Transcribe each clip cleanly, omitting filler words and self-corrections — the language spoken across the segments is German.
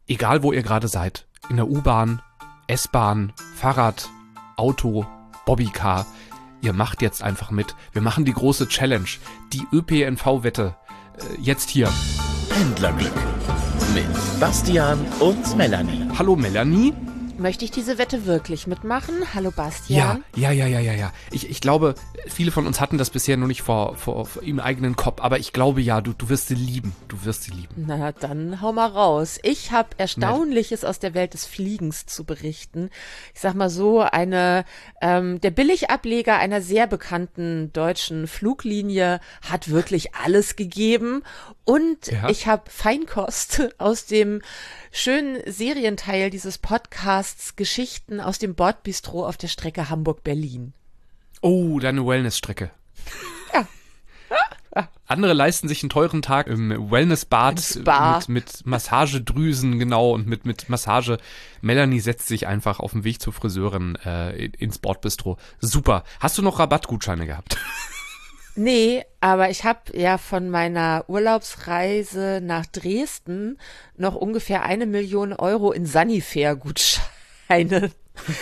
egal wo ihr gerade seid, in der U-Bahn, S-Bahn, Fahrrad, Auto, Bobbycar, ihr macht jetzt einfach mit. Wir machen die große Challenge, die ÖPNV-Wette, jetzt hier. Pendlerglück mit Bastian und Melanie. Hallo Melanie. Möchte ich diese Wette wirklich mitmachen? Hallo Bastian. Ja. Ich glaube, viele von uns hatten das bisher noch nicht vor im eigenen Kopf, aber ich glaube ja, du wirst sie lieben. Du wirst sie lieben. Na, dann hau mal raus. Ich habe Erstaunliches aus der Welt des Fliegens zu berichten. Ich sag mal so, der Billigableger einer sehr bekannten deutschen Fluglinie hat wirklich alles gegeben. Und ich habe Feinkost aus dem schönen Serienteil dieses Podcasts Geschichten aus dem Bordbistro auf der Strecke Hamburg-Berlin. Oh, deine Wellness-Strecke. Ja. Andere leisten sich einen teuren Tag im Wellnessbad mit Massagedrüsen, genau, und mit Massage. Melanie setzt sich einfach auf dem Weg zur Friseurin ins Bordbistro. Super. Hast du noch Rabattgutscheine gehabt? Nee, aber ich habe ja von meiner Urlaubsreise nach Dresden noch ungefähr 1 Million Euro in Sanifair-Gutscheine.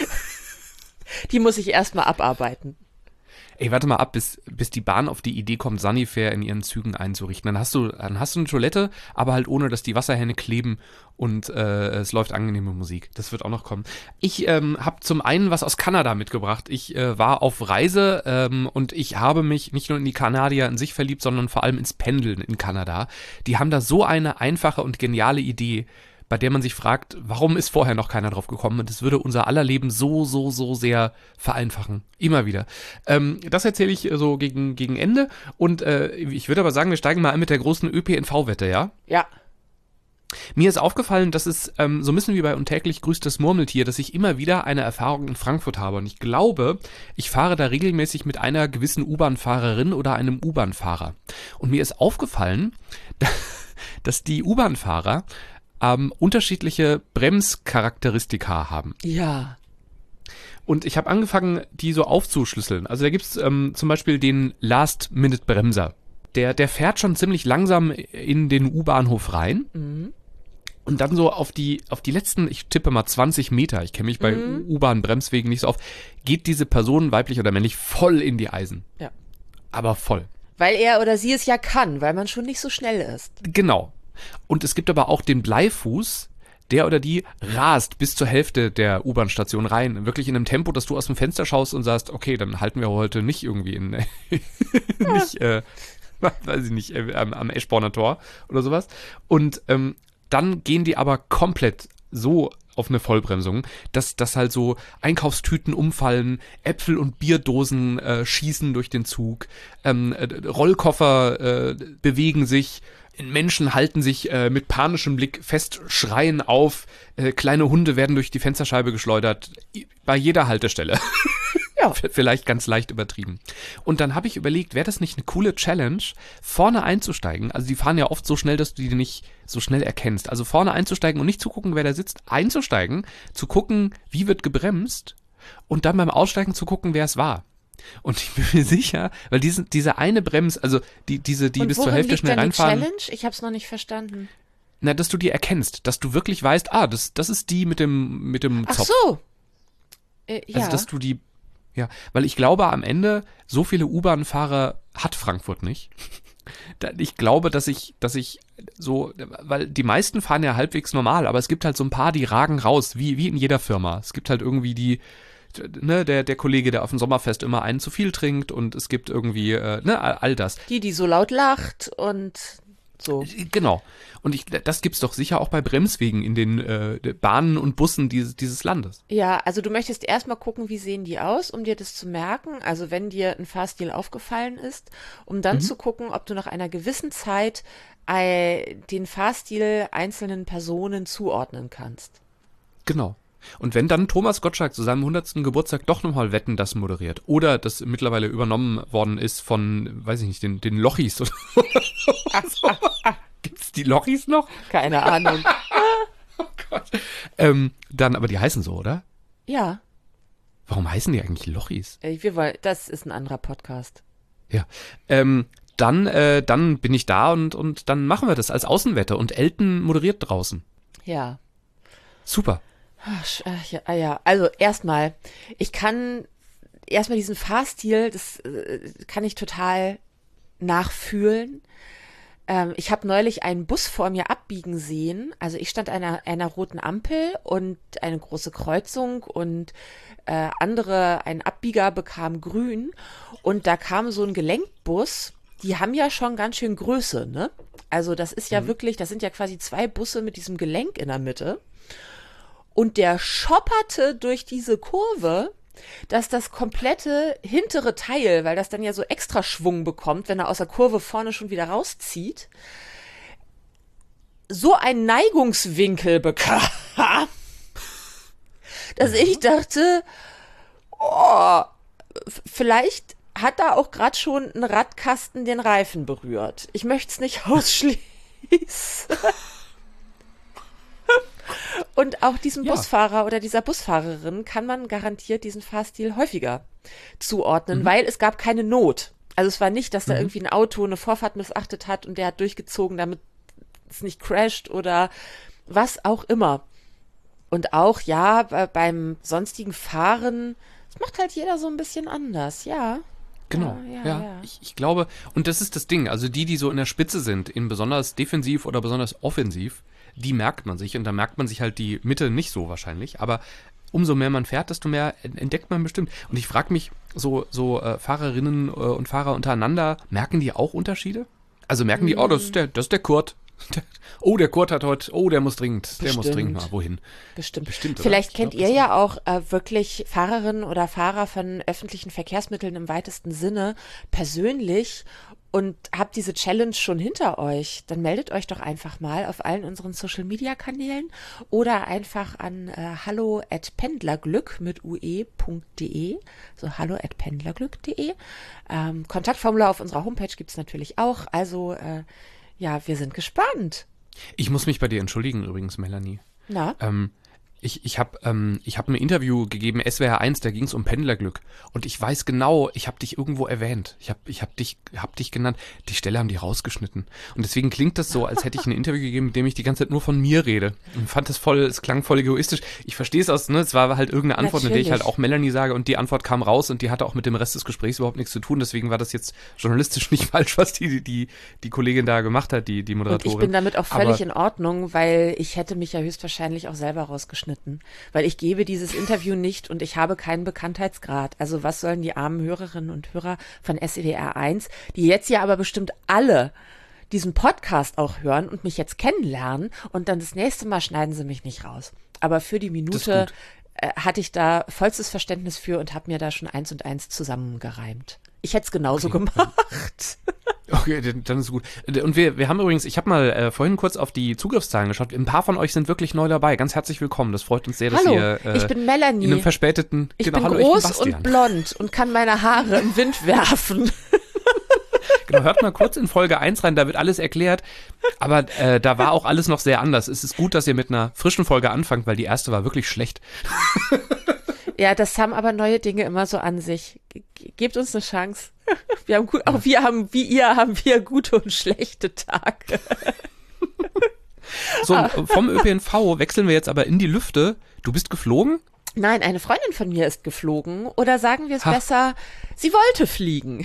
Die muss ich erstmal abarbeiten. Ey, warte mal ab, bis die Bahn auf die Idee kommt, Sanifair in ihren Zügen einzurichten. Dann hast du eine Toilette, aber halt ohne, dass die Wasserhähne kleben und es läuft angenehme Musik. Das wird auch noch kommen. Ich habe zum einen was aus Kanada mitgebracht. Ich war auf Reise und ich habe mich nicht nur in die Kanadier in sich verliebt, sondern vor allem ins Pendeln in Kanada. Die haben da so eine einfache und geniale Idee, bei der man sich fragt, warum ist vorher noch keiner drauf gekommen? Und das würde unser aller Leben so sehr vereinfachen. Immer wieder. Das erzähle ich so gegen Ende. Und ich würde aber sagen, wir steigen mal ein mit der großen ÖPNV-Wette, ja? Ja. Mir ist aufgefallen, dass es so ein bisschen wie bei Untäglich grüßt das Murmeltier, dass ich immer wieder eine Erfahrung in Frankfurt habe. Und ich glaube, ich fahre da regelmäßig mit einer gewissen U-Bahn-Fahrerin oder einem U-Bahn-Fahrer. Und mir ist aufgefallen, dass die U-Bahn-Fahrer unterschiedliche Bremscharakteristika haben. Ja. Und ich habe angefangen, die so aufzuschlüsseln. Also da gibt's zum Beispiel den Last-Minute-Bremser. Der fährt schon ziemlich langsam in den U-Bahnhof rein. Mhm. Und dann so auf die letzten, ich tippe mal 20 Meter, ich kenne mich bei U-Bahn-Bremswegen nicht so auf, geht diese Person, weiblich oder männlich, voll in die Eisen. Ja. Aber voll. Weil er oder sie es ja kann, weil man schon nicht so schnell ist. Genau. Und es gibt aber auch den Bleifuß, der oder die rast bis zur Hälfte der U-Bahn-Station rein. Wirklich in einem Tempo, dass du aus dem Fenster schaust und sagst, okay, dann halten wir heute nicht irgendwie am Eschborner Tor oder sowas. Und dann gehen die aber komplett so auf eine Vollbremsung, dass halt so Einkaufstüten umfallen, Äpfel und Bierdosen schießen durch den Zug, Rollkoffer bewegen sich, Menschen halten sich mit panischem Blick fest, schreien auf, kleine Hunde werden durch die Fensterscheibe geschleudert, bei jeder Haltestelle. Ja. Vielleicht ganz leicht übertrieben. Und dann habe ich überlegt, wäre das nicht eine coole Challenge, vorne einzusteigen? Also die fahren ja oft so schnell, dass du die nicht so schnell erkennst. Also vorne einzusteigen und nicht zu gucken, wer da sitzt, einzusteigen, zu gucken, wie wird gebremst und dann beim Aussteigen zu gucken, wer es war. Und ich bin mir sicher, weil diese eine Bremse, also die bis zur Hälfte schnell reinfahren. Die Challenge? Ich habe es noch nicht verstanden. Na, dass du die erkennst, dass du wirklich weißt, das ist die mit dem Zopf. Ach so. Ja. Also, dass du die, ja, weil ich glaube, am Ende, so viele U-Bahn-Fahrer hat Frankfurt nicht. Ich glaube, dass ich so, weil die meisten fahren ja halbwegs normal, aber es gibt halt so ein paar, die ragen raus, wie in jeder Firma. Es gibt halt irgendwie der Kollege, der auf dem Sommerfest immer einen zu viel trinkt und es gibt irgendwie, all das. Die so laut lacht und so. Genau. Und das gibt's doch sicher auch bei Bremswegen in den Bahnen und Bussen dieses Landes. Ja, also du möchtest erstmal gucken, wie sehen die aus, um dir das zu merken, also wenn dir ein Fahrstil aufgefallen ist, um dann zu gucken, ob du nach einer gewissen Zeit den Fahrstil einzelnen Personen zuordnen kannst. Genau. Und wenn dann Thomas Gottschalk zu seinem 100. Geburtstag doch nochmal Wetten, das moderiert oder das mittlerweile übernommen worden ist von, weiß ich nicht, den Lochis oder so. Gibt's die Lochis noch? Keine Ahnung. Oh Gott. Dann, aber die heißen so, oder? Ja. Warum heißen die eigentlich Lochis? Das ist ein anderer Podcast. Ja. Dann bin ich da und dann machen wir das als Außenwette und Elton moderiert draußen. Ja. Super. Ja, also ich kann erstmal diesen Fahrstil, das kann ich total nachfühlen. Ich habe neulich einen Bus vor mir abbiegen sehen. Also ich stand an einer roten Ampel und eine große Kreuzung und ein Abbieger bekam grün und da kam so ein Gelenkbus. Die haben ja schon ganz schön Größe, ne? Also das ist ja wirklich, das sind ja quasi 2 Busse mit diesem Gelenk in der Mitte. Und der schopperte durch diese Kurve, dass das komplette hintere Teil, weil das dann ja so extra Schwung bekommt, wenn er aus der Kurve vorne schon wieder rauszieht, so einen Neigungswinkel bekam, dass ich dachte, oh, vielleicht hat da auch gerade schon ein Radkasten den Reifen berührt. Ich möchte es nicht ausschließen. Und auch diesem Busfahrer oder dieser Busfahrerin kann man garantiert diesen Fahrstil häufiger zuordnen, weil es gab keine Not. Also es war nicht, dass da irgendwie ein Auto eine Vorfahrt missachtet hat und der hat durchgezogen, damit es nicht crasht oder was auch immer. Und auch, ja, beim sonstigen Fahren, das macht halt jeder so ein bisschen anders, ja. Genau, Ja. Ich glaube, und das ist das Ding, also die so in der Spitze sind, in besonders defensiv oder besonders offensiv, die merkt man sich und da merkt man sich halt die Mitte nicht so wahrscheinlich, aber umso mehr man fährt, desto mehr entdeckt man bestimmt. Und ich frage mich, so Fahrerinnen und Fahrer untereinander, merken die auch Unterschiede? Also merken die, das ist der Kurt. Der Kurt hat heute, der muss dringend mal wohin. Bestimmt. Oder? Vielleicht kennt ihr ja auch wirklich Fahrerinnen oder Fahrer von öffentlichen Verkehrsmitteln im weitesten Sinne persönlich und habt diese Challenge schon hinter euch. Dann meldet euch doch einfach mal auf allen unseren Social-Media-Kanälen oder einfach an hallo@pendlerglück mit ue.de, so hallo@pendlerglück.de. Kontaktformular auf unserer Homepage gibt es natürlich auch. Also ja, wir sind gespannt. Ich muss mich bei dir entschuldigen übrigens, Melanie. Na? Ich habe ein Interview gegeben, SWR 1, da ging es um Pendlerglück. Und ich weiß genau, ich habe dich irgendwo erwähnt. Ich hab dich genannt. Die Stelle haben die rausgeschnitten. Und deswegen klingt das so, als hätte ich ein Interview gegeben, in dem ich die ganze Zeit nur von mir rede. Und fand es klang voll egoistisch. Ich verstehe es es war halt irgendeine Antwort, in der ich halt auch Melanie sage. Und die Antwort kam raus und die hatte auch mit dem Rest des Gesprächs überhaupt nichts zu tun. Deswegen war das jetzt journalistisch nicht falsch, was die Kollegin da gemacht hat, die Moderatorin. Und ich bin damit auch völlig in Ordnung, weil ich hätte mich ja höchstwahrscheinlich auch selber rausgeschnitten. Weil ich gebe dieses Interview nicht und ich habe keinen Bekanntheitsgrad. Also was sollen die armen Hörerinnen und Hörer von SWR 1, die jetzt ja aber bestimmt alle diesen Podcast auch hören und mich jetzt kennenlernen und dann das nächste Mal schneiden sie mich nicht raus. Aber für die Minute hatte ich da vollstes Verständnis für und habe mir da schon 1 und 1 zusammengereimt. Ich hätte es genauso gemacht. Okay, dann ist gut. Und wir haben übrigens, ich habe mal vorhin kurz auf die Zugriffszahlen geschaut. Ein paar von euch sind wirklich neu dabei. Ganz herzlich willkommen. Das freut uns sehr, dass ihr ich bin Melanie. in einem verspäteten... Ich bin groß und blond und kann meine Haare im Wind werfen. Genau, hört mal kurz in Folge 1 rein, da wird alles erklärt. Aber da war auch alles noch sehr anders. Es ist gut, dass ihr mit einer frischen Folge anfangt, weil die erste war wirklich schlecht. Ja, das haben aber neue Dinge immer so an sich. Gebt uns eine Chance. Wir haben haben wir gute und schlechte Tage. So, vom ÖPNV wechseln wir jetzt aber in die Lüfte. Du bist geflogen? Nein, eine Freundin von mir ist geflogen. Oder sagen wir es besser, sie wollte fliegen.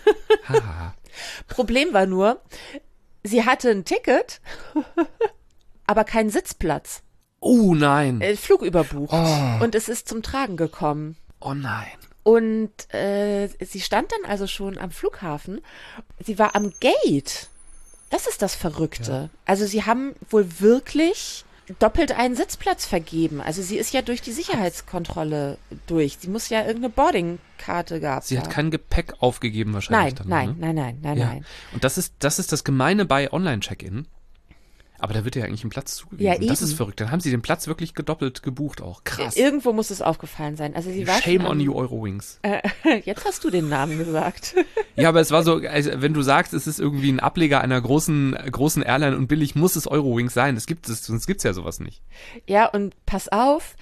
Problem war nur, sie hatte ein Ticket, aber keinen Sitzplatz. Oh nein. Flug überbucht. Und es ist zum Tragen gekommen. Oh nein. Und sie stand dann also schon am Flughafen. Sie war am Gate. Das ist das Verrückte. Ja. Also sie haben wohl wirklich doppelt einen Sitzplatz vergeben. Also sie ist ja durch die Sicherheitskontrolle durch. Sie muss ja irgendeine Boardingkarte gehabt haben. Sie hat kein Gepäck aufgegeben wahrscheinlich. Nein. Und das ist das Gemeine bei Online-Check-In. Aber da wird ja eigentlich ein Platz zugewiesen. Ja, eben. Das ist verrückt. Dann haben sie den Platz wirklich gedoppelt gebucht auch. Krass. Irgendwo muss es aufgefallen sein. Also sie war Shame on you, Eurowings. Jetzt hast du den Namen gesagt. Ja, aber es war so, also wenn du sagst, es ist irgendwie ein Ableger einer großen Airline und billig, muss es Eurowings sein. Sonst gibt's ja sowas nicht. Ja, und pass auf,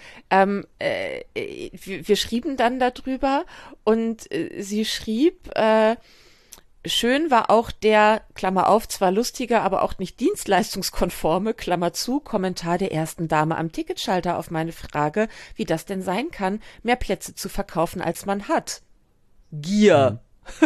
wir schrieben dann darüber und sie schrieb, Schön war auch der, Klammer auf, zwar lustiger, aber auch nicht dienstleistungskonforme, Klammer zu, Kommentar der ersten Dame am Ticketschalter auf meine Frage, wie das denn sein kann, mehr Plätze zu verkaufen, als man hat. Gier.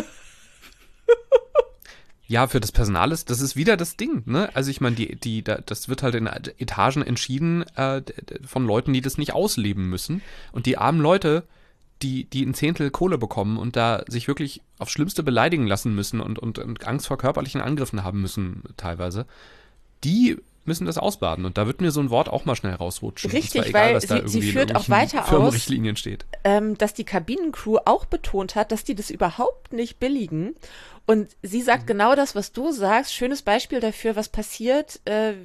Ja, für das Personal das ist wieder das Ding, ne? Also ich meine, das wird halt in Etagen entschieden von Leuten, die das nicht ausleben müssen. Und die armen Leute, die ein Zehntel Kohle bekommen und da sich wirklich aufs Schlimmste beleidigen lassen müssen und Angst vor körperlichen Angriffen haben müssen teilweise, die müssen das ausbaden. Und da wird mir so ein Wort auch mal schnell rausrutschen. Richtig, egal, weil sie führt auch weiter aus, steht. Dass die Kabinencrew auch betont hat, dass die das überhaupt nicht billigen. Und sie sagt genau das, was du sagst. Schönes Beispiel dafür, was passiert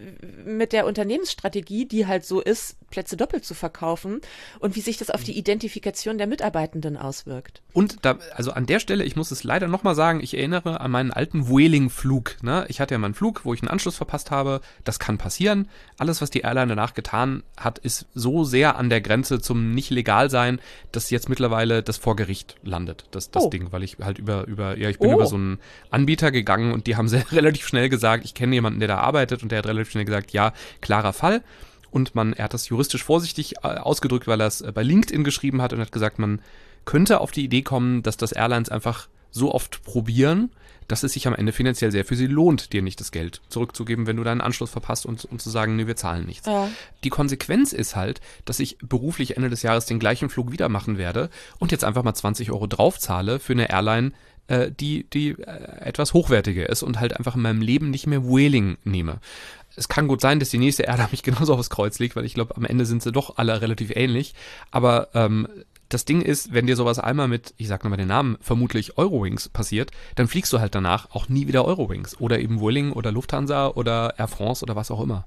mit der Unternehmensstrategie, die halt so ist, Plätze doppelt zu verkaufen und wie sich das auf die Identifikation der Mitarbeitenden auswirkt. Und also an der Stelle, ich muss es leider nochmal sagen, ich erinnere an meinen alten Vueling-Flug. Ne? Ich hatte ja mal einen Flug, wo ich einen Anschluss verpasst habe. Das kann passieren. Alles, was die Airline danach getan hat, ist so sehr an der Grenze zum Nicht-Legal-Sein, dass jetzt mittlerweile das vor Gericht landet, das Ding, weil ich halt ich bin über so einen Anbieter gegangen und die haben relativ schnell gesagt, ich kenne jemanden, der da arbeitet, und der hat relativ schnell gesagt, ja, klarer Fall. Und er hat das juristisch vorsichtig ausgedrückt, weil er es bei LinkedIn geschrieben hat und hat gesagt, man könnte auf die Idee kommen, dass das Airlines einfach so oft probieren, dass es sich am Ende finanziell sehr für sie lohnt, dir nicht das Geld zurückzugeben, wenn du deinen Anschluss verpasst und zu sagen, nee, wir zahlen nichts. Ja. Die Konsequenz ist halt, dass ich beruflich Ende des Jahres den gleichen Flug wieder machen werde und jetzt einfach mal 20 € draufzahle für eine Airline, die etwas hochwertiger ist und halt einfach in meinem Leben nicht mehr Vueling nehme. Es kann gut sein, dass die nächste Airline mich genauso aufs Kreuz legt, weil ich glaube, am Ende sind sie doch alle relativ ähnlich. Aber das Ding ist, wenn dir sowas einmal mit, ich sag nochmal den Namen, vermutlich Eurowings passiert, dann fliegst du halt danach auch nie wieder Eurowings oder eben Vueling oder Lufthansa oder Air France oder was auch immer.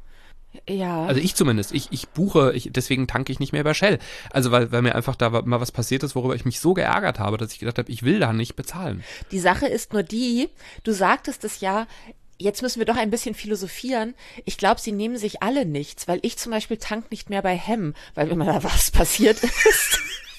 Ja. Also ich zumindest. Ich buche, deswegen tanke ich nicht mehr bei Shell. Also weil mir einfach da mal was passiert ist, worüber ich mich so geärgert habe, dass ich gedacht habe, ich will da nicht bezahlen. Die Sache ist nur die, du sagtest es ja, jetzt müssen wir doch ein bisschen philosophieren. Ich glaube, sie nehmen sich alle nichts, weil ich zum Beispiel tank nicht mehr bei Hem, weil wenn da was passiert ist.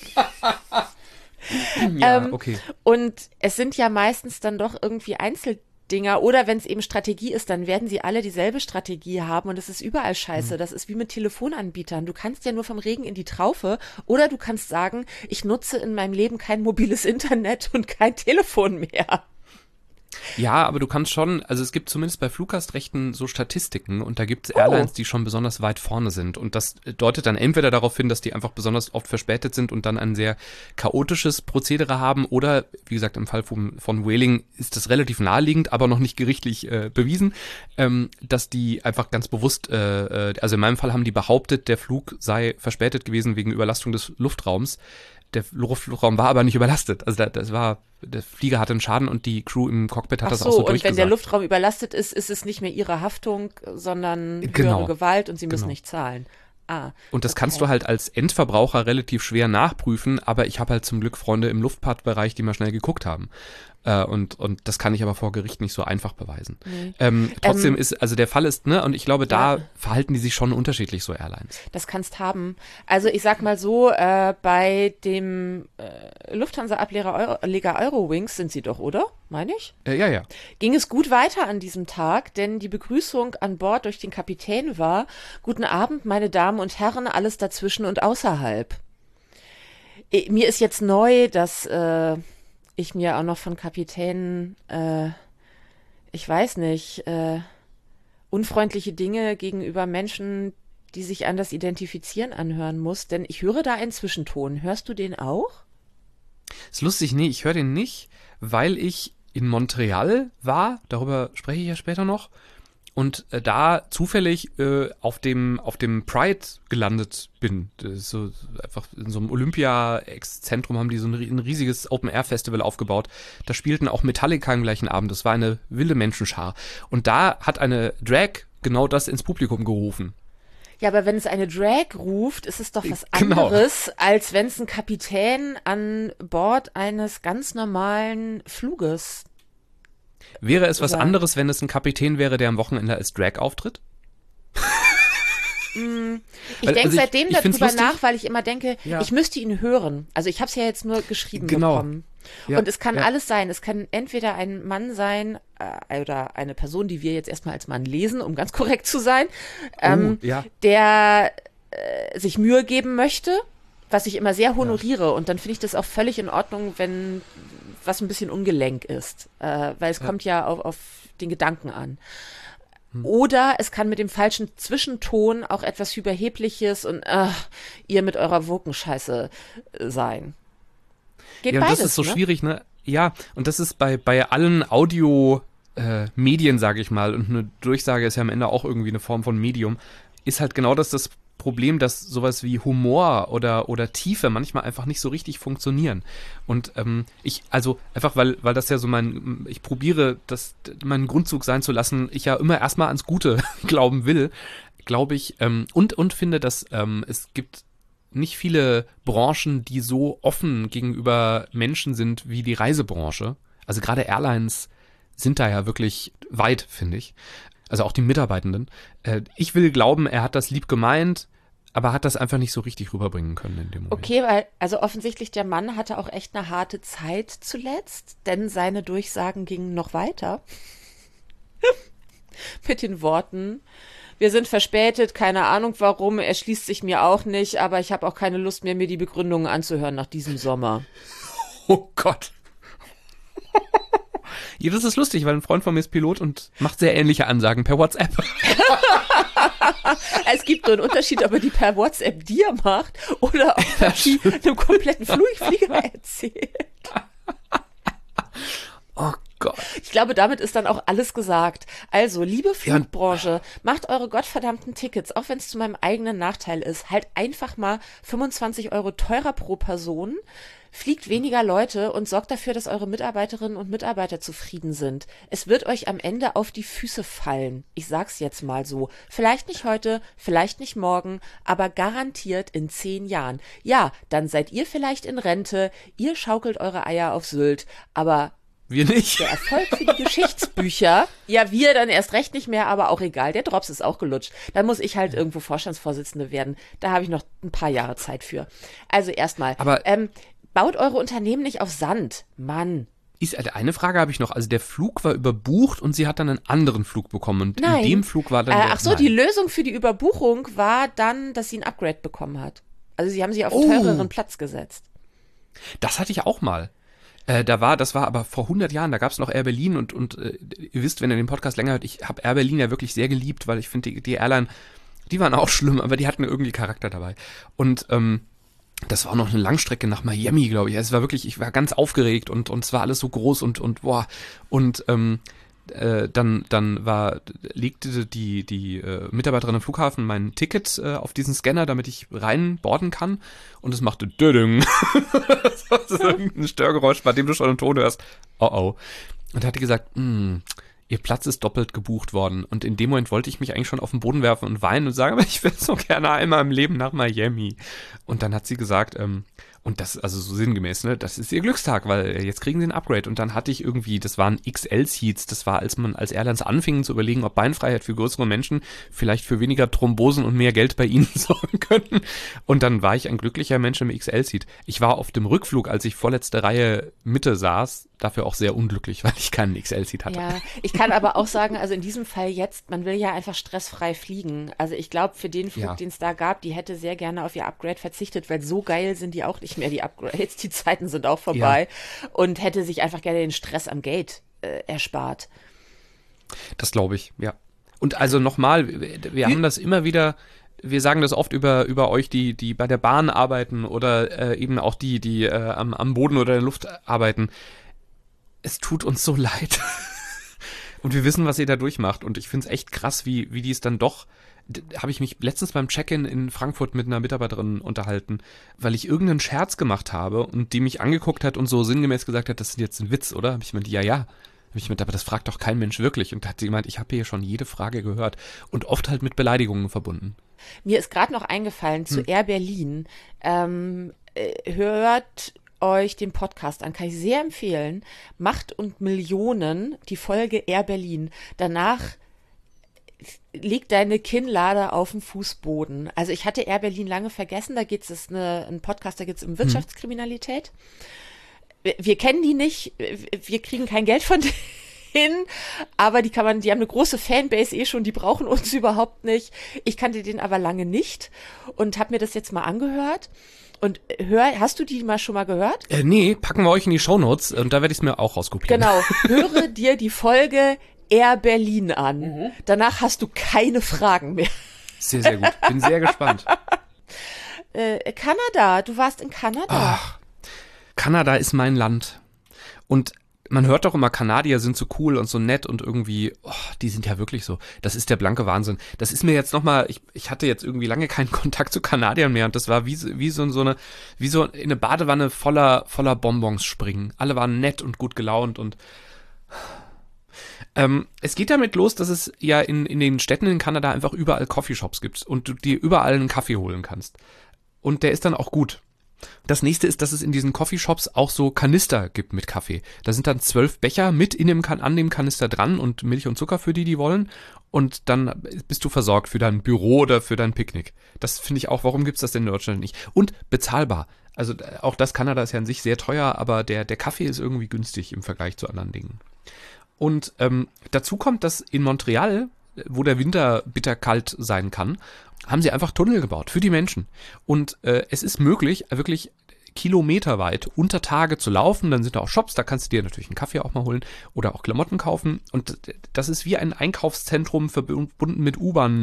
Ja, okay. Und es sind ja meistens dann doch irgendwie Einzeldinger, oder wenn es eben Strategie ist, dann werden sie alle dieselbe Strategie haben und es ist überall scheiße. Das ist wie mit Telefonanbietern. Du kannst ja nur vom Regen in die Traufe, oder du kannst sagen, ich nutze in meinem Leben kein mobiles Internet und kein Telefon mehr. Ja, aber du kannst schon, also es gibt zumindest bei Fluggastrechten so Statistiken und da gibt es Airlines, die schon besonders weit vorne sind und das deutet dann entweder darauf hin, dass die einfach besonders oft verspätet sind und dann ein sehr chaotisches Prozedere haben oder, wie gesagt, im Fall von Vueling ist das relativ naheliegend, aber noch nicht gerichtlich bewiesen, dass die einfach ganz bewusst, also in meinem Fall haben die behauptet, der Flug sei verspätet gewesen wegen Überlastung des Luftraums. Der Luftraum war aber nicht überlastet. Also der Flieger hatte einen Schaden und die Crew im Cockpit hat das auch so durchgesagt. Und wenn der Luftraum überlastet ist, ist es nicht mehr ihre Haftung, sondern höhere Gewalt und sie müssen nicht zahlen. Und das kannst du halt als Endverbraucher relativ schwer nachprüfen, aber ich habe halt zum Glück Freunde im Luftfahrtbereich, die mal schnell geguckt haben. Und das kann ich aber vor Gericht nicht so einfach beweisen. Nee. Trotzdem ist, also der Fall ist, ne, und ich glaube, da verhalten die sich schon unterschiedlich, so Airlines. Das kannst haben. Also ich sag mal so, bei dem Lufthansa-Ableger Eurowings sind sie doch, oder? Meine ich? Ja. Ging es gut weiter an diesem Tag, denn die Begrüßung an Bord durch den Kapitän war: Guten Abend, meine Damen und Herren, alles dazwischen und außerhalb. Mir ist jetzt neu, dass ich mir auch noch von Kapitänen, ich weiß nicht, unfreundliche Dinge gegenüber Menschen, die sich anders identifizieren, anhören muss, denn ich höre da einen Zwischenton. Hörst du den auch? Ist lustig, nee, ich höre den nicht, weil ich in Montreal war, darüber spreche ich ja später noch, und da zufällig auf dem Pride gelandet bin. Das ist so einfach in so einem Olympia-Zentrum haben die so ein riesiges Open-Air-Festival aufgebaut. Da spielten auch Metallica am gleichen Abend. Das war eine wilde Menschenschar. Und da hat eine Drag genau das ins Publikum gerufen. Ja, aber wenn es eine Drag ruft, ist es doch was anderes, als wenn es ein Kapitän an Bord eines ganz normalen Fluges. Wäre es was anderes, wenn es ein Kapitän wäre, der am Wochenende als Drag auftritt? Ich denke seitdem darüber nach, weil ich immer denke, ich müsste ihn hören. Also ich habe es ja jetzt nur geschrieben bekommen. Ja, Und es kann ja. alles sein. Es kann entweder ein Mann sein oder eine Person, die wir jetzt erstmal als Mann lesen, um ganz korrekt zu sein, Ja. der sich Mühe geben möchte, was ich immer sehr honoriere. Und dann finde ich das auch völlig in Ordnung, wenn was ein bisschen ungelenk ist, weil es kommt ja auf den Gedanken an. Oder es kann mit dem falschen Zwischenton auch etwas Überhebliches und ihr mit eurer Wokenscheiße sein. Geht Ja, und beides, das ist so ne? schwierig, ne? Ja, und das ist bei allen Audio Medien, sage ich mal, und eine Durchsage ist ja am Ende auch irgendwie eine Form von Medium, ist halt genau das Problem, dass sowas wie Humor oder Tiefe manchmal einfach nicht so richtig funktionieren. Und also einfach, weil das ja so ich probiere, das meinen Grundzug sein zu lassen, ich ja immer erstmal ans Gute glauben will, glaube ich, und finde, dass es gibt nicht viele Branchen, die so offen gegenüber Menschen sind wie die Reisebranche. Also gerade Airlines sind da ja wirklich weit, finde ich. Also auch die Mitarbeitenden. Ich will glauben, er hat das lieb gemeint, aber hat das einfach nicht so richtig rüberbringen können in dem Moment. Okay, weil, also offensichtlich der Mann hatte auch echt eine harte Zeit zuletzt, denn seine Durchsagen gingen noch weiter. Mit den Worten: Wir sind verspätet, keine Ahnung warum, erschließt sich mir auch nicht, aber ich habe auch keine Lust mehr, mir die Begründungen anzuhören nach diesem Sommer. Oh Gott. Ja, das ist lustig, weil ein Freund von mir ist Pilot und macht sehr ähnliche Ansagen per WhatsApp. Es gibt nur einen Unterschied, ob er die per WhatsApp dir macht oder ob er die einem kompletten Flieger erzählt. Oh Gott. Ich glaube, damit ist dann auch alles gesagt. Also, liebe Flugbranche, macht eure gottverdammten Tickets, auch wenn es zu meinem eigenen Nachteil ist, halt einfach mal 25 € teurer pro Person, fliegt weniger Leute und sorgt dafür, dass eure Mitarbeiterinnen und Mitarbeiter zufrieden sind. Es wird euch am Ende auf die Füße fallen. Ich sag's jetzt mal so. Vielleicht nicht heute, vielleicht nicht morgen, aber garantiert in 10 Jahren. Ja, dann seid ihr vielleicht in Rente, ihr schaukelt eure Eier auf Sylt, aber Wir nicht. der Erfolg für die Geschichtsbücher, ja, wir dann erst recht nicht mehr, aber auch egal, der Drops ist auch gelutscht. Dann muss ich halt irgendwo Vorstandsvorsitzende werden. Da habe ich noch ein paar Jahre Zeit für. Also erstmal, Aber baut eure Unternehmen nicht auf Sand. Mann. eine Frage habe ich noch. Also der Flug war überbucht und sie hat dann einen anderen Flug bekommen. Und Nein. in dem Flug war dann Ach so, die Lösung für die Überbuchung war dann, dass sie ein Upgrade bekommen hat. Also sie haben sie auf einen teureren Platz gesetzt. Das hatte ich auch mal. Das war aber vor 100 Jahren, da gab es noch Air Berlin und ihr wisst, wenn ihr den Podcast länger hört, ich habe Air Berlin ja wirklich sehr geliebt, weil ich finde, die Airline, die waren auch schlimm, aber die hatten irgendwie Charakter dabei. Und das war auch noch eine Langstrecke nach Miami, glaube ich. Es war wirklich, ich war ganz aufgeregt und es war alles so groß und boah. Und dann legte die Mitarbeiterin am Flughafen mein Ticket auf diesen Scanner, damit ich reinboarden kann. Und es machte Döding. Das ist irgendein Störgeräusch, bei dem du schon einen Ton hörst. Oh oh. Und da hat die gesagt, ihr Platz ist doppelt gebucht worden. Und in dem Moment wollte ich mich eigentlich schon auf den Boden werfen und weinen und sagen, aber ich will so gerne einmal im Leben nach Miami. Und dann hat sie gesagt, und das, also so sinngemäß, ne, das ist ihr Glückstag, weil jetzt kriegen sie ein Upgrade. Und dann hatte ich irgendwie, das waren XL-Seats, das war, als man als Airlines anfing zu überlegen, ob Beinfreiheit für größere Menschen vielleicht für weniger Thrombosen und mehr Geld bei ihnen sorgen könnten. Und dann war ich ein glücklicher Mensch im XL-Seat. Ich war auf dem Rückflug, als ich vorletzte Reihe Mitte saß, dafür auch sehr unglücklich, weil ich keinen XL-Seat hatte. Ja, ich kann aber auch sagen, also in diesem Fall jetzt, man will ja einfach stressfrei fliegen. Also ich glaube, für den Flug, den es da gab, die hätte sehr gerne auf ihr Upgrade verzichtet, weil so geil sind die auch nicht mehr, die Upgrades. Die Zeiten sind auch vorbei. Ja. Und hätte sich einfach gerne den Stress am Gate erspart. Das glaube ich, ja. Und also nochmal, wir haben das immer wieder, wir sagen das oft über euch, die bei der Bahn arbeiten oder eben auch die am Boden oder in der Luft arbeiten. Es tut uns so leid. Und wir wissen, was ihr da durchmacht. Und ich finde es echt krass, wie die es dann doch, habe ich mich letztens beim Check-in in Frankfurt mit einer Mitarbeiterin unterhalten, weil ich irgendeinen Scherz gemacht habe und die mich angeguckt hat und so sinngemäß gesagt hat, das ist jetzt ein Witz, oder? Habe ich gemeint, ja. Habe ich gemeint, aber das fragt doch kein Mensch wirklich. Und da hat sie gemeint, ich habe hier schon jede Frage gehört. Und oft halt mit Beleidigungen verbunden. Mir ist gerade noch eingefallen zu Air Berlin. Hört euch den Podcast an, kann ich sehr empfehlen. Macht und Millionen, die Folge Air Berlin. Danach liegt deine Kinnlade auf dem Fußboden. Also ich hatte Air Berlin lange vergessen, da geht es ein Podcast, da geht es um Wirtschaftskriminalität. wir kennen die nicht, wir kriegen kein Geld von denen, aber die haben eine große Fanbase schon, die brauchen uns überhaupt nicht. Ich kannte den aber lange nicht und habe mir das jetzt mal angehört. Und hast du die schon mal gehört? Nee, packen wir euch in die Shownotes und da werde ich es mir auch rauskopieren. Genau, höre dir die Folge Air Berlin an. Danach hast du keine Fragen mehr. Sehr, sehr gut. Bin sehr gespannt. Kanada, du warst in Kanada. Ach, Kanada ist mein Land. Und man hört doch immer, Kanadier sind so cool und so nett und irgendwie, die sind ja wirklich so. Das ist der blanke Wahnsinn. Das ist mir jetzt nochmal, ich hatte jetzt irgendwie lange keinen Kontakt zu Kanadiern mehr und das war wie so in eine Badewanne voller Bonbons springen. Alle waren nett und gut gelaunt und es geht damit los, dass es ja in den Städten in Kanada einfach überall Coffeeshops gibt und du dir überall einen Kaffee holen kannst. Und der ist dann auch gut. Das nächste ist, dass es in diesen Coffeeshops auch so Kanister gibt mit Kaffee. Da sind dann 12 Becher mit an dem Kanister dran und Milch und Zucker für die wollen. Und dann bist du versorgt für dein Büro oder für dein Picknick. Das finde ich auch, warum gibt's das denn in Deutschland nicht? Und bezahlbar. Also auch das Kanada ist ja an sich sehr teuer, aber der Kaffee ist irgendwie günstig im Vergleich zu anderen Dingen. Und dazu kommt, dass in Montreal, wo der Winter bitterkalt sein kann, haben sie einfach Tunnel gebaut für die Menschen. Und es ist möglich, wirklich kilometerweit unter Tage zu laufen. Dann sind da auch Shops, da kannst du dir natürlich einen Kaffee auch mal holen oder auch Klamotten kaufen. Und das ist wie ein Einkaufszentrum verbunden mit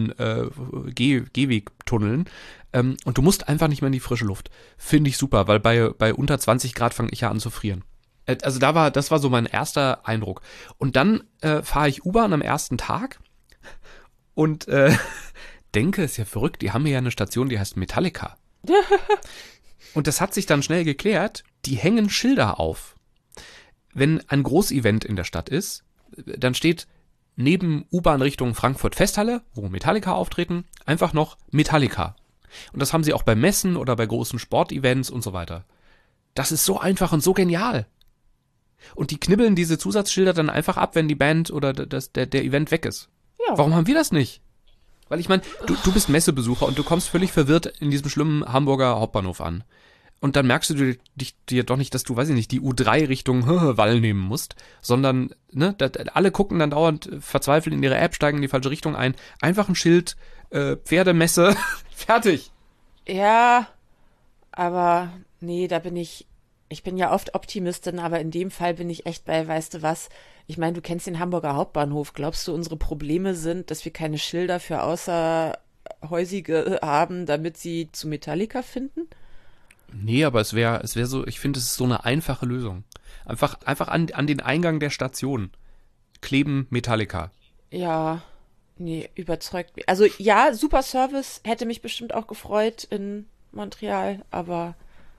U-Bahn-Gehwegtunneln. Und du musst einfach nicht mehr in die frische Luft. Finde ich super, weil bei unter 20 Grad fange ich ja an zu frieren. Also das war so mein erster Eindruck. Und dann fahre ich U-Bahn am ersten Tag und denke, ist ja verrückt, die haben hier ja eine Station, die heißt Metallica. Und das hat sich dann schnell geklärt, die hängen Schilder auf. Wenn ein Großevent in der Stadt ist, dann steht neben U-Bahn Richtung Frankfurt-Festhalle, wo Metallica auftreten, einfach noch Metallica. Und das haben sie auch bei Messen oder bei großen Sportevents und so weiter. Das ist so einfach und so genial. Und die knibbeln diese Zusatzschilder dann einfach ab, wenn die Band oder der Event weg ist. Ja. Warum haben wir das nicht? Weil ich meine, du bist Messebesucher und du kommst völlig verwirrt in diesem schlimmen Hamburger Hauptbahnhof an. Und dann merkst du dir doch nicht, dass du, weiß ich nicht, die U3 Richtung Wall nehmen musst, sondern alle gucken dann dauernd verzweifelt in ihre App, steigen in die falsche Richtung ein. Einfach ein Schild, Pferdemesse, fertig. Ja, aber nee, ich bin ja oft Optimistin, aber in dem Fall bin ich echt bei, weißt du was, ich meine, du kennst den Hamburger Hauptbahnhof. Glaubst du, unsere Probleme sind, dass wir keine Schilder für Außerhäusige haben, damit sie zu Metallica finden? Nee, aber es wäre so, ich finde, es ist so eine einfache Lösung. Einfach an den Eingang der Station kleben Metallica. Ja, nee, überzeugt mich. Also ja, super Service, hätte mich bestimmt auch gefreut in Montreal, aber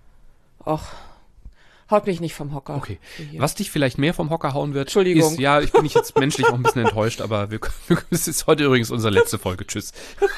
haut mich nicht vom Hocker. Okay. Was dich vielleicht mehr vom Hocker hauen wird, Entschuldigung. ist, ja, ich bin jetzt menschlich auch ein bisschen enttäuscht, aber es ist heute übrigens unsere letzte Folge. Tschüss.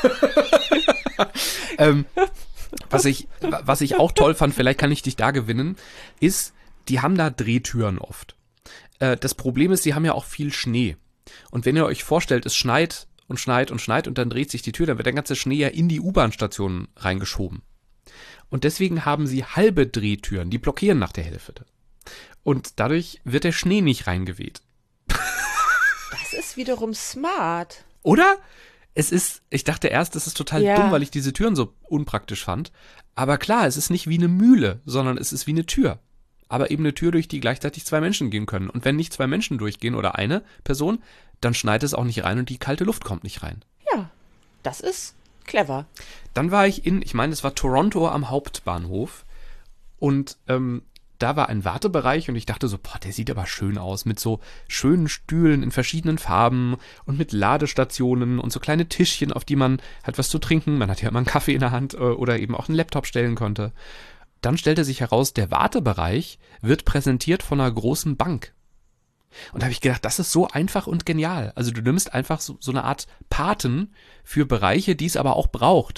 Was ich auch toll fand, vielleicht kann ich dich da gewinnen, ist, die haben da Drehtüren oft. Das Problem ist, die haben ja auch viel Schnee. Und wenn ihr euch vorstellt, es schneit und schneit und schneit und dann dreht sich die Tür, dann wird der ganze Schnee ja in die U-Bahn-Station reingeschoben. Und deswegen haben sie halbe Drehtüren, die blockieren nach der Hälfte. Und dadurch wird der Schnee nicht reingeweht. Das ist wiederum smart. Oder? Ich dachte erst, das ist total dumm, weil ich diese Türen so unpraktisch fand. Aber klar, es ist nicht wie eine Mühle, sondern es ist wie eine Tür. Aber eben eine Tür, durch die gleichzeitig 2 Menschen gehen können. Und wenn nicht 2 Menschen durchgehen oder eine Person, dann schneit es auch nicht rein und die kalte Luft kommt nicht rein. Ja, das ist clever. Dann war ich ich meine, es war Toronto am Hauptbahnhof und da war ein Wartebereich und ich dachte so, boah, der sieht aber schön aus, mit so schönen Stühlen in verschiedenen Farben und mit Ladestationen und so kleine Tischchen, auf die man halt was zu trinken, man hat ja immer einen Kaffee in der Hand oder eben auch einen Laptop stellen konnte. Dann stellte sich heraus, der Wartebereich wird präsentiert von einer großen Bank. Und da habe ich gedacht, das ist so einfach und genial. Also du nimmst einfach so eine Art Paten für Bereiche, die es aber auch braucht.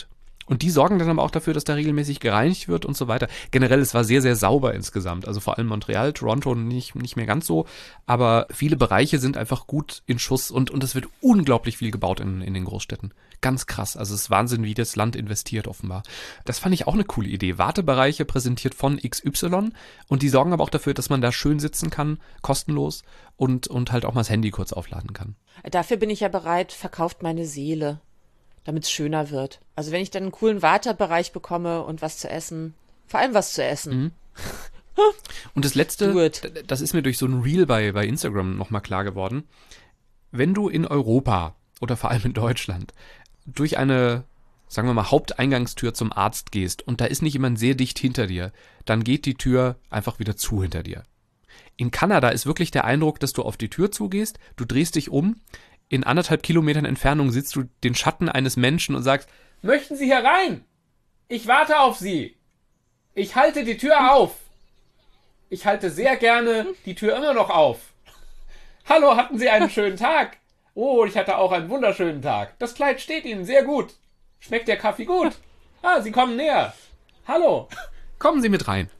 Und die sorgen dann aber auch dafür, dass da regelmäßig gereinigt wird und so weiter. Generell, es war sehr, sehr sauber insgesamt. Also vor allem Montreal, Toronto nicht mehr ganz so. Aber viele Bereiche sind einfach gut in Schuss und es wird unglaublich viel gebaut in den Großstädten. Ganz krass. Also es ist Wahnsinn, wie das Land investiert offenbar. Das fand ich auch eine coole Idee. Wartebereiche präsentiert von XY und die sorgen aber auch dafür, dass man da schön sitzen kann, kostenlos und halt auch mal das Handy kurz aufladen kann. Dafür bin ich ja bereit, verkauft meine Seele, damit es schöner wird. Also wenn ich dann einen coolen Wartebereich bekomme und was zu essen, vor allem was zu essen. Mhm. Und das Letzte, das ist mir durch so ein Reel bei Instagram nochmal klar geworden. Wenn du in Europa oder vor allem in Deutschland durch eine, sagen wir mal, Haupteingangstür zum Arzt gehst und da ist nicht jemand sehr dicht hinter dir, dann geht die Tür einfach wieder zu hinter dir. In Kanada ist wirklich der Eindruck, dass du auf die Tür zugehst, du drehst dich um, in 1,5 Kilometern Entfernung sitzt du den Schatten eines Menschen und sagst, möchten Sie hier rein? Ich warte auf Sie. Ich halte die Tür auf. Ich halte sehr gerne die Tür immer noch auf. Hallo, hatten Sie einen schönen Tag? Oh, ich hatte auch einen wunderschönen Tag. Das Kleid steht Ihnen sehr gut. Schmeckt der Kaffee gut? Ah, Sie kommen näher. Hallo. Kommen Sie mit rein.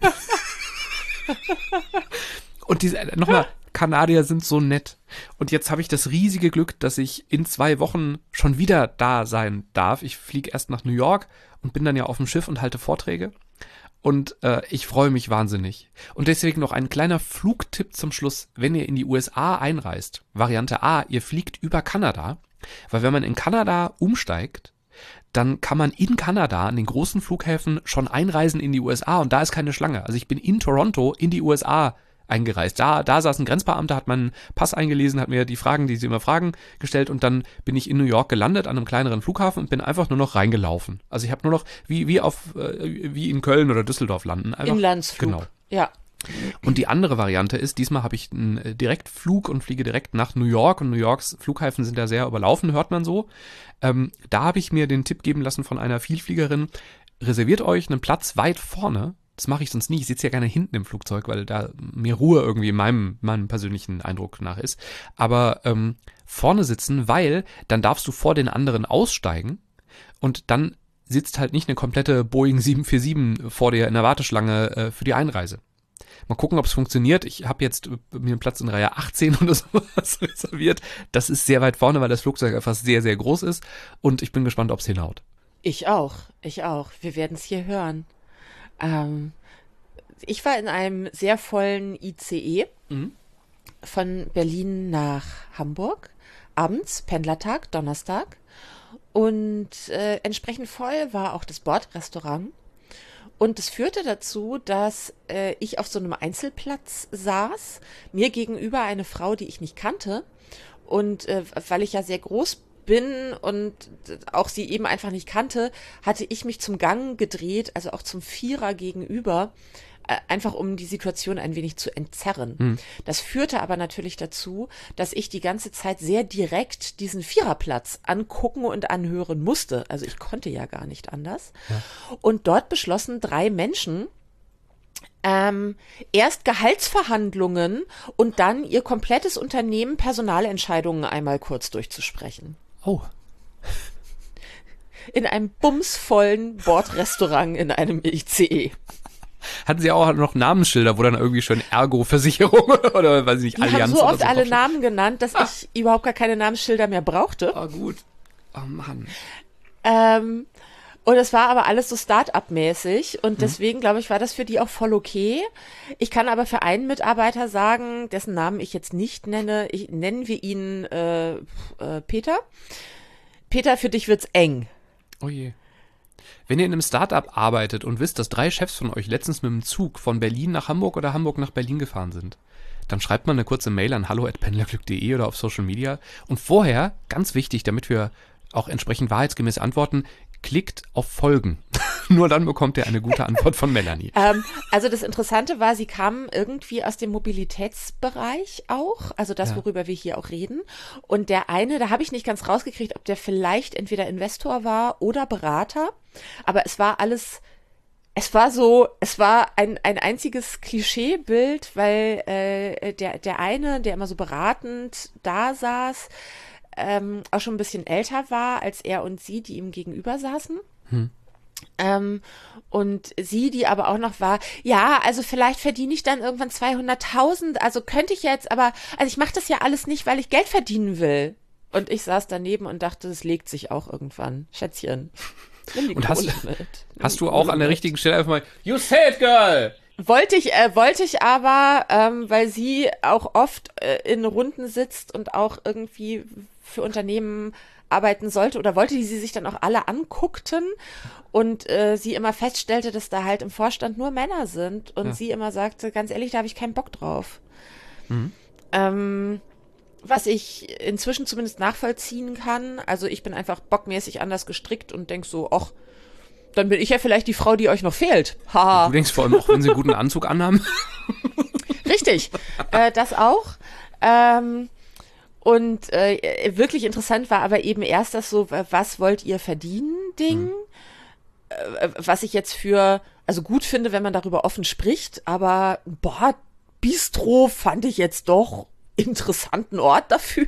Und nochmal, Kanadier sind so nett. Und jetzt habe ich das riesige Glück, dass ich in 2 Wochen schon wieder da sein darf. Ich fliege erst nach New York und bin dann ja auf dem Schiff und halte Vorträge. Und ich freue mich wahnsinnig. Und deswegen noch ein kleiner Flugtipp zum Schluss. Wenn ihr in die USA einreist, Variante A, ihr fliegt über Kanada. Weil wenn man in Kanada umsteigt, dann kann man in Kanada an den großen Flughäfen schon einreisen in die USA und da ist keine Schlange. Also ich bin in Toronto in die USA eingereist. Da saß ein Grenzbeamter, hat meinen Pass eingelesen, hat mir die Fragen, die sie immer fragen, gestellt und dann bin ich in New York gelandet an einem kleineren Flughafen und bin einfach nur noch reingelaufen. Also ich habe nur noch wie in Köln oder Düsseldorf landen. Einfach, Inlandsflug. Genau. Ja. Und die andere Variante ist, diesmal habe ich einen Direktflug und fliege direkt nach New York und New Yorks Flughäfen sind ja sehr überlaufen, hört man so. Da habe ich mir den Tipp geben lassen von einer Vielfliegerin, reserviert euch einen Platz weit vorne. Das mache ich sonst nie. Ich sitze ja gerne hinten im Flugzeug, weil da mehr Ruhe irgendwie in meinem persönlichen Eindruck nach ist. Aber vorne sitzen, weil dann darfst du vor den anderen aussteigen und dann sitzt halt nicht eine komplette Boeing 747 vor dir in der Warteschlange für die Einreise. Mal gucken, ob es funktioniert. Ich habe jetzt mir einen Platz in Reihe 18 oder sowas reserviert. Das ist sehr weit vorne, weil das Flugzeug einfach sehr, sehr groß ist. Und ich bin gespannt, ob es hinhaut. Ich auch. Wir werden es hier hören. Ich war in einem sehr vollen ICE von Berlin nach Hamburg. Abends, Pendlertag, Donnerstag. Und entsprechend voll war auch das Bordrestaurant. Und es führte dazu, dass ich auf so einem Einzelplatz saß, mir gegenüber eine Frau, die ich nicht kannte. Und weil ich ja sehr groß bin und auch sie eben einfach nicht kannte, hatte ich mich zum Gang gedreht, also auch zum Vierer gegenüber, einfach um die Situation ein wenig zu entzerren. Das führte aber natürlich dazu, dass ich die ganze Zeit sehr direkt diesen Viererplatz angucken und anhören musste. Also ich konnte ja gar nicht anders. Ja. Und dort beschlossen 3 Menschen, erst Gehaltsverhandlungen und dann ihr komplettes Unternehmen Personalentscheidungen einmal kurz durchzusprechen. Oh. In einem bumsvollen Bordrestaurant in einem ICE. Hatten sie auch noch Namensschilder, wo dann irgendwie schon Ergo-Versicherung oder weiß ich nicht, Allianz oder so. Die haben so oft alle Namen genannt, dass ich überhaupt gar keine Namensschilder mehr brauchte. Oh, gut. Oh, Mann. Und es war aber alles so Start-up-mäßig und deswegen, glaube ich, war das für die auch voll okay. Ich kann aber für einen Mitarbeiter sagen, dessen Namen ich jetzt nicht nenne, nennen wir ihn Peter. Peter, für dich wird's eng. Oh je. Wenn ihr in einem Startup arbeitet und wisst, dass 3 Chefs von euch letztens mit dem Zug von Berlin nach Hamburg oder Hamburg nach Berlin gefahren sind, dann schreibt man eine kurze Mail an hallo@pendlerglück.de oder auf Social Media. Und vorher, ganz wichtig, damit wir auch entsprechend wahrheitsgemäß antworten, klickt auf Folgen. Nur dann bekommt ihr eine gute Antwort von Melanie. Also das Interessante war, sie kamen irgendwie aus dem Mobilitätsbereich auch, also das, worüber wir hier auch reden. Und der eine, da habe ich nicht ganz rausgekriegt, ob der vielleicht entweder Investor war oder Berater. Aber es war alles, es war ein einziges Klischeebild, weil der eine, der immer so beratend da saß, auch schon ein bisschen älter war als er und sie, die ihm gegenüber saßen. Und sie, die aber auch noch war, ja, also vielleicht verdiene ich dann irgendwann 200.000, also könnte ich jetzt, aber, also ich mache das ja alles nicht, weil ich Geld verdienen will. Und ich saß daneben und dachte, das legt sich auch irgendwann. Schätzchen, nimm die Und Kohle mit. hast du auch an der richtigen Stelle einfach mal, you said, girl! Wollte ich aber, weil sie auch oft in Runden sitzt und auch irgendwie für Unternehmen arbeiten sollte oder wollte, die sie sich dann auch alle anguckten und sie immer feststellte, dass da halt im Vorstand nur Männer sind und sie immer sagte, ganz ehrlich, da habe ich keinen Bock drauf. Was ich inzwischen zumindest nachvollziehen kann, also ich bin einfach bockmäßig anders gestrickt und denk so, ach, dann bin ich ja vielleicht die Frau, die euch noch fehlt. Haha. Du denkst vor allem auch, wenn sie einen guten Anzug anhaben. Richtig, das auch. Und wirklich interessant war aber eben erst das so, was wollt ihr verdienen, Ding. Was ich jetzt also gut finde, wenn man darüber offen spricht, aber boah, Bistro fand ich jetzt doch interessanten Ort dafür.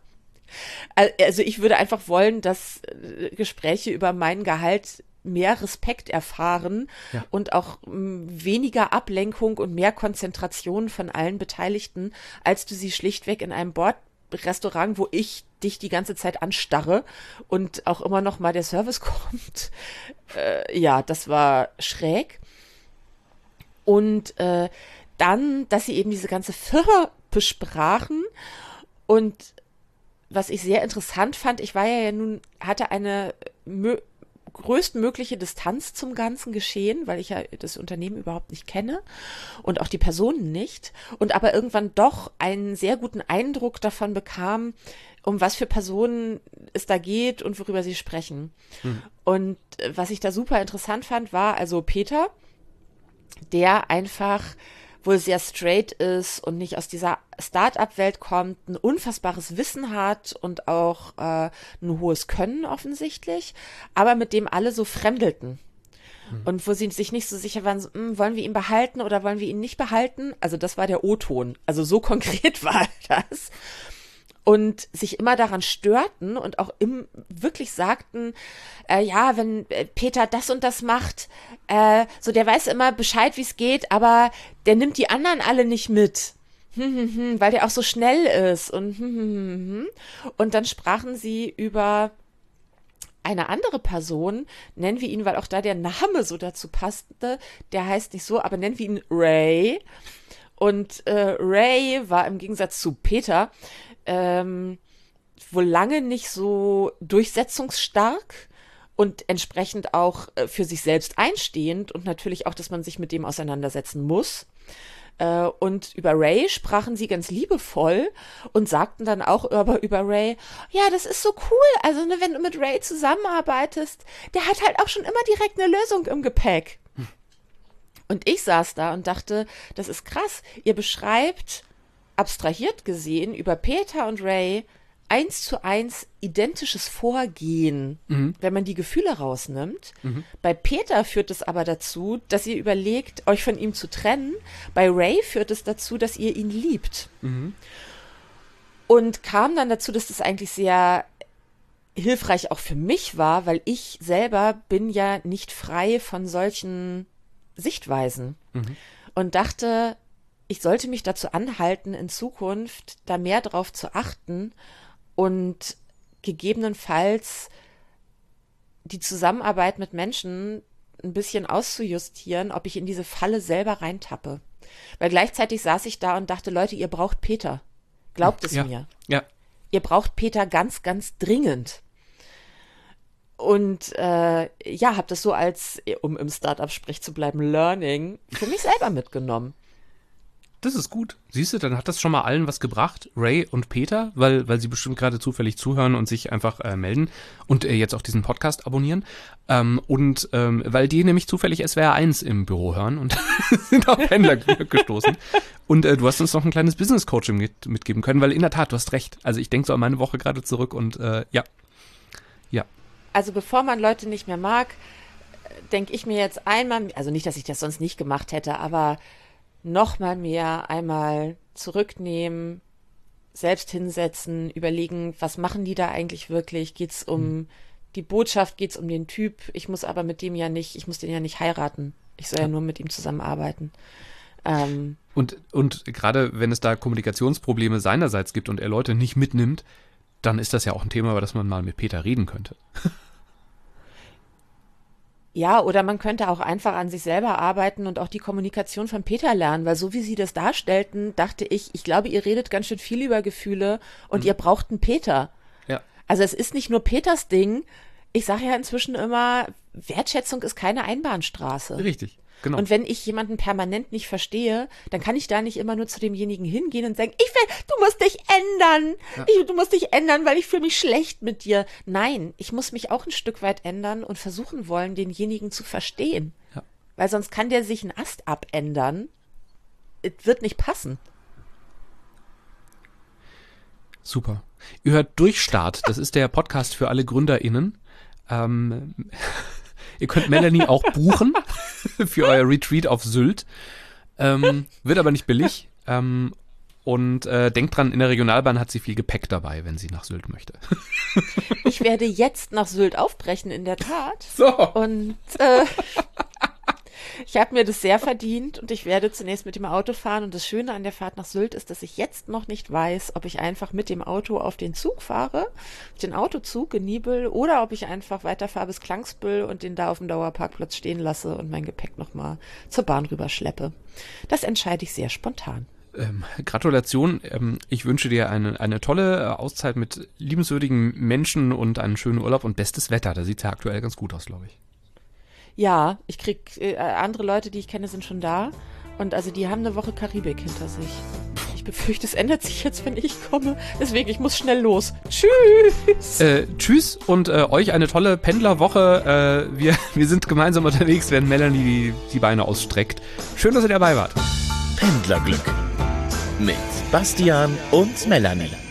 Also ich würde einfach wollen, dass Gespräche über mein Gehalt mehr Respekt erfahren und auch weniger Ablenkung und mehr Konzentration von allen Beteiligten, als du sie schlichtweg in einem Bordrestaurant, wo ich dich die ganze Zeit anstarre und auch immer noch mal der Service kommt. Ja, das war schräg. Und dann, dass sie eben diese ganze Firma besprachen und was ich sehr interessant fand, ich war ja nun, hatte eine größtmögliche Distanz zum ganzen Geschehen, weil ich ja das Unternehmen überhaupt nicht kenne und auch die Personen nicht und aber irgendwann doch einen sehr guten Eindruck davon bekam, um was für Personen es da geht und worüber sie sprechen. Und was ich da super interessant fand, war also Peter, der einfach wohl sehr straight ist und nicht aus dieser Start-up-Welt kommt, ein unfassbares Wissen hat und auch ein hohes Können offensichtlich, aber mit dem alle so fremdelten. Und wo sie sich nicht so sicher waren, so, wollen wir ihn behalten oder wollen wir ihn nicht behalten? Also das war der O-Ton. Also so konkret war das. Und sich immer daran störten und auch wirklich sagten, ja, wenn Peter das und das macht, so der weiß immer Bescheid, wie es geht, aber der nimmt die anderen alle nicht mit, weil der auch so schnell ist. Und dann sprachen sie über eine andere Person, nennen wir ihn, weil auch da der Name so dazu passte, der heißt nicht so, aber nennen wir ihn Ray. Und Ray war im Gegensatz zu Peter wohl lange nicht so durchsetzungsstark und entsprechend auch für sich selbst einstehend und natürlich auch, dass man sich mit dem auseinandersetzen muss. Und über Ray sprachen sie ganz liebevoll und sagten dann auch über Ray, ja, das ist so cool, also ne, wenn du mit Ray zusammenarbeitest, der hat halt auch schon immer direkt eine Lösung im Gepäck. Und ich saß da und dachte, das ist krass, ihr beschreibt abstrahiert gesehen über Peter und Ray 1:1 identisches Vorgehen, wenn man die Gefühle rausnimmt. Bei Peter führt es aber dazu, dass ihr überlegt, euch von ihm zu trennen. Bei Ray führt es dazu, dass ihr ihn liebt. Und kam dann dazu, dass das eigentlich sehr hilfreich auch für mich war, weil ich selber bin ja nicht frei von solchen Sichtweisen. Und dachte, ich sollte mich dazu anhalten, in Zukunft da mehr drauf zu achten und gegebenenfalls die Zusammenarbeit mit Menschen ein bisschen auszujustieren, ob ich in diese Falle selber reintappe. Weil gleichzeitig saß ich da und dachte, Leute, ihr braucht Peter. Glaubt es mir. Ja. Ihr braucht Peter ganz, ganz dringend. Und ja, habe das so als, um im Startup-Sprech zu bleiben, Learning für mich selber mitgenommen. Das ist gut. Siehst du, dann hat das schon mal allen was gebracht, Ray und Peter, weil sie bestimmt gerade zufällig zuhören und sich einfach melden und jetzt auch diesen Podcast abonnieren. Weil die nämlich zufällig SWR 1 im Büro hören und sind auf Pendler gestoßen. Und du hast uns noch ein kleines Business-Coaching mitgeben können, weil in der Tat, du hast recht. Also ich denke so an meine Woche gerade zurück und ja. Also bevor man Leute nicht mehr mag, denke ich mir jetzt einmal, also nicht, dass ich das sonst nicht gemacht hätte, aber noch mal mehr einmal zurücknehmen, selbst hinsetzen, überlegen, was machen die da eigentlich wirklich? Geht's um die Botschaft geht's um den Typ, ich muss den ja nicht heiraten. Ich soll ja nur mit ihm zusammenarbeiten. Und gerade wenn es da Kommunikationsprobleme seinerseits gibt und er Leute nicht mitnimmt, dann ist das ja auch ein Thema, über das man mal mit Peter reden könnte. Ja, oder man könnte auch einfach an sich selber arbeiten und auch die Kommunikation von Peter lernen, weil so wie Sie das darstellten, dachte ich glaube, ihr redet ganz schön viel über Gefühle und ihr braucht einen Peter. Ja. Also es ist nicht nur Peters Ding. Ich sage ja inzwischen immer, Wertschätzung ist keine Einbahnstraße. Richtig. Genau. Und wenn ich jemanden permanent nicht verstehe, dann kann ich da nicht immer nur zu demjenigen hingehen und sagen, du musst dich ändern. Ja. Du musst dich ändern, weil ich fühle mich schlecht mit dir. Nein, ich muss mich auch ein Stück weit ändern und versuchen wollen, denjenigen zu verstehen. Ja. Weil sonst kann der sich einen Ast abändern. Es wird nicht passen. Super. Ihr hört Durchstart. Das ist der Podcast für alle GründerInnen. Ihr könnt Melanie auch buchen für euer Retreat auf Sylt. Wird aber nicht billig. Und denkt dran, in der Regionalbahn hat sie viel Gepäck dabei, wenn sie nach Sylt möchte. Ich werde jetzt nach Sylt aufbrechen, in der Tat. So. Und ich habe mir das sehr verdient und ich werde zunächst mit dem Auto fahren. Und das Schöne an der Fahrt nach Sylt ist, dass ich jetzt noch nicht weiß, ob ich einfach mit dem Auto auf den Zug fahre, den Autozug in Nibel, oder ob ich einfach weiterfahre bis Klangsbüll und den da auf dem Dauerparkplatz stehen lasse und mein Gepäck nochmal zur Bahn rüberschleppe. Das entscheide ich sehr spontan. Gratulation. Ich wünsche dir eine tolle Auszeit mit liebenswürdigen Menschen und einen schönen Urlaub und bestes Wetter. Da sieht es ja aktuell ganz gut aus, glaube ich. Ja, ich krieg andere Leute, die ich kenne, sind schon da. Und also die haben eine Woche Karibik hinter sich. Ich befürchte, es ändert sich jetzt, wenn ich komme. Deswegen, ich muss schnell los. Tschüss! Tschüss und euch eine tolle Pendlerwoche. Wir sind gemeinsam unterwegs, während Melanie die Beine ausstreckt. Schön, dass ihr dabei wart. Pendlerglück mit Bastian und Melanie.